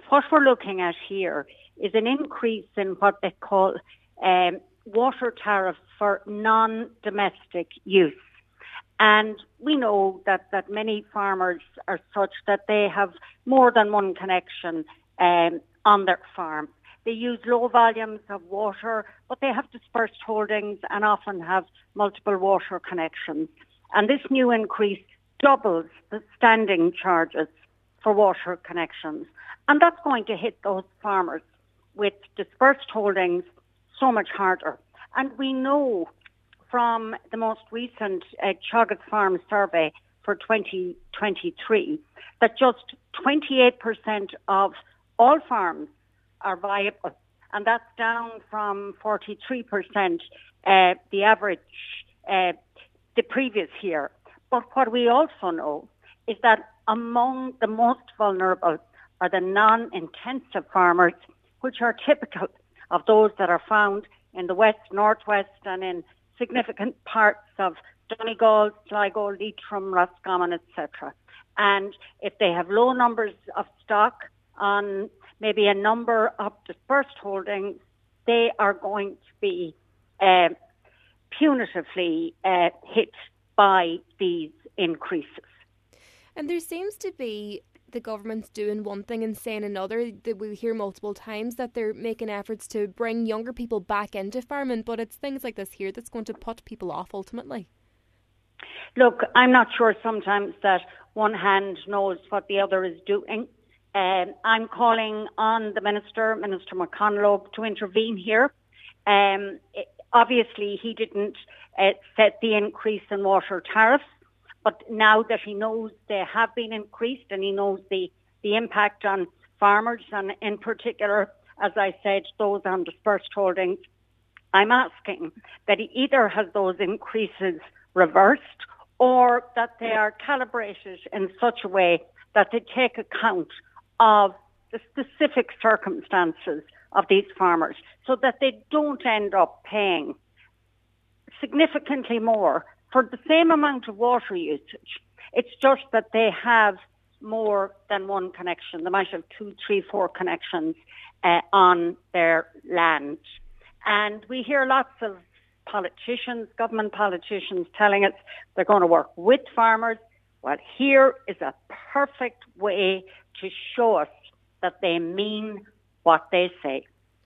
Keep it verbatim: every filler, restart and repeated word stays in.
what we're looking at here is an increase in what they call um, water tariffs for non-domestic use. And we know that, that many farmers are such that they have more than one connection um, on their farm. They use low volumes of water, but they have dispersed holdings and often have multiple water connections. And this new increase doubles the standing charges for water connections. And that's going to hit those farmers with dispersed holdings so much harder. And we know from the most recent uh, Teagasc Farm survey for twenty twenty-three that just twenty-eight percent of all farms are viable. And that's down from forty-three percent uh, the average uh, the previous year. But what we also know is that among the most vulnerable are the non-intensive farmers, which are typical of those that are found in the west, northwest, and in significant parts of Donegal, Sligo, Leitrim, Roscommon, et cetera. And if they have low numbers of stock on maybe a number of dispersed holdings, they are going to be uh, punitively uh, hit by these increases. And there seems to be the government's doing one thing and saying another. That we hear multiple times that they're making efforts to bring younger people back into farming, but it's things like this here that's going to put people off ultimately. Look, I'm not sure sometimes that one hand knows what the other is doing. Um, I'm calling on the Minister, Minister McConalogue, to intervene here. Um, it, obviously, he didn't uh, set the increase in water tariffs, but now that he knows they have been increased and he knows the, the impact on farmers and in particular, as I said, those on dispersed holdings, I'm asking that he either has those increases reversed or that they are calibrated in such a way that they take account of the specific circumstances of these farmers so that they don't end up paying significantly more for the same amount of water usage. It's just that they have more than one connection. They might have two, three, four connections uh, on their land. And we hear lots of politicians, government politicians, telling us they're going to work with farmers. Well, here is a perfect way to show us that they mean what they say.